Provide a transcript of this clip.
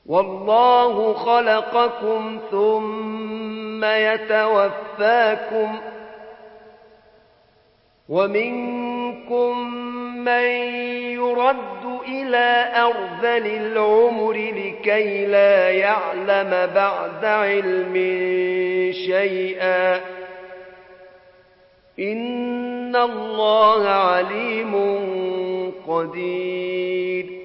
والله خلقكم ثم يتوفاكم ومنكم من يرد إلى أرذل العمر لكي لا يعلم بعد علم شيئا إن الله عليم قدير